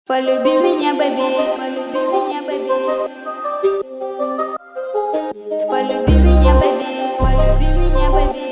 Полюби меня, бэби, полюби меня, бэби. Полюби меня, бэби, полюби меня, бэби.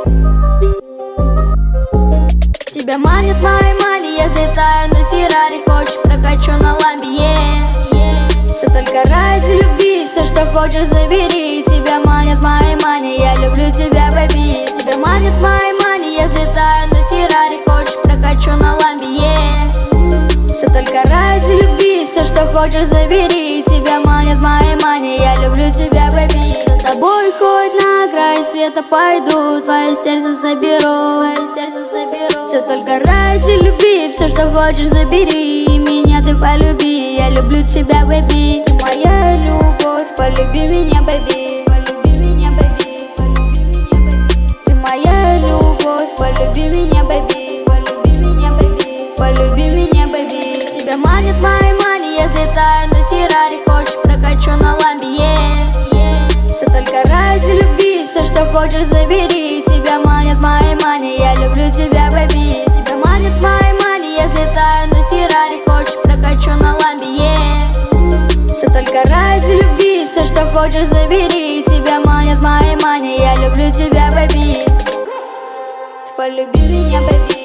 Тебя манит мои мани, я взлетаю на Феррари. Хочешь, прокачу на ламбе, Все только ради любви, все, что хочешь, забери. Тебя манит мои мани, я люблю тебя, бэби. Тебя манит мои мани, я взлетаю на Феррари. Хочешь, прокачу на ламбе, Все только ради любви, все, что хочешь, забери. Тебя манит мои мани, я люблю тебя, бэби. За тобой хоть на край света пойду, твое сердце заберу, Все только ради любви, все, что хочешь, забери. Меня ты полюби, я люблю тебя, бэби. Ты моя любовь, полюби меня, бэби. Полюби меня, бэби, полюби меня, бэби. Ты моя любовь, полюби меня, бэби. Полюби меня, бэби, полюби меня, бэби. Тебя манит мои мани, я взлетаю на Феррари. Хочешь, прокачу на ламбе, Все только ради любви, все, что хочешь, забери. Тебя манит мои мани, я люблю тебя, бэби. Тебя манит мои мани, я взлетаю на Феррари. Хочешь, прокачу на ламбе, Все только ради любви, все, что хочешь, забери. Тебя манит мои мани, я люблю тебя, бэби. Полюби меня, бэби.